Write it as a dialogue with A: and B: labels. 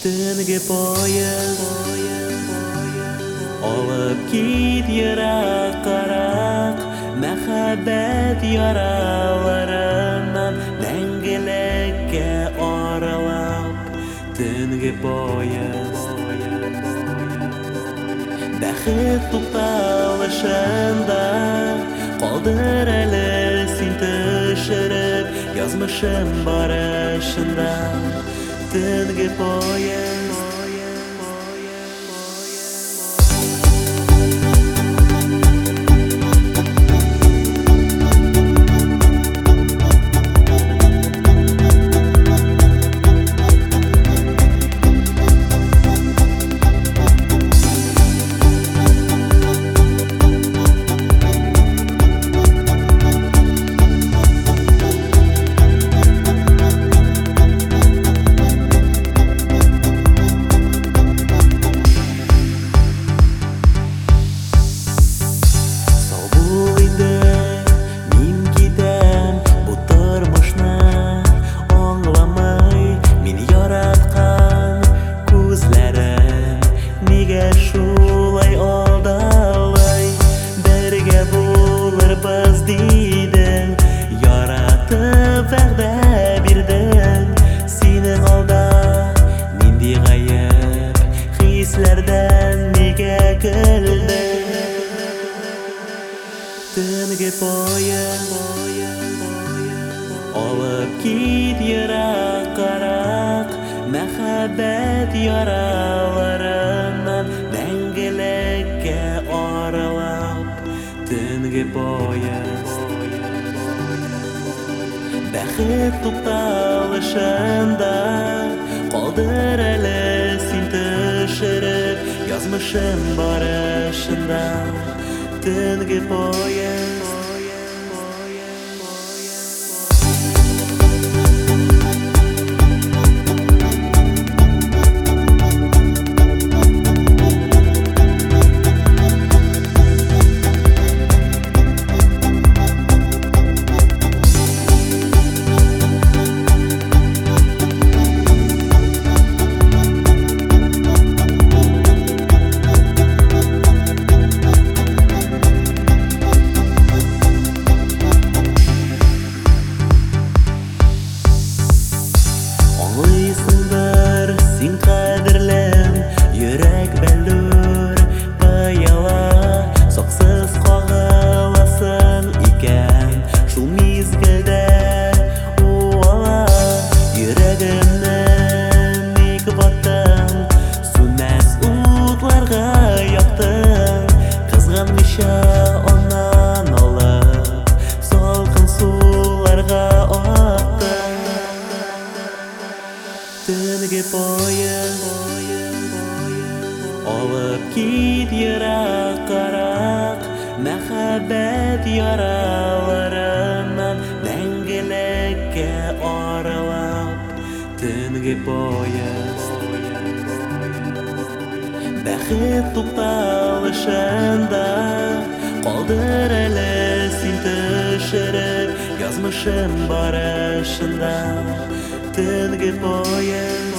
A: Tungi poyez olib git yiroq-qaroq Muhabbat yaralarimdan Mangilikka oralab Tungi poyez Baxit to'xtalishanda Qoldir eli sen tushirib Yozmishim borishanda Tungi poyez Tungi poyez olib git yiroq-qaroq Muhabbat yaralarimdan Mangilikka oralab Tungi poyez Baxit to'xtalishanda Qoldir eli sen tushirib Yozmishim borishanda Tungi poyez Tungi poyez olib git yiroq-qaroq Muhabbat yaralarimdan Mangilikka oralab Tungi poyez Baxit to'xtalishanda Qoldir eli sen tushirib Yozmishim borishanda Tungi poyez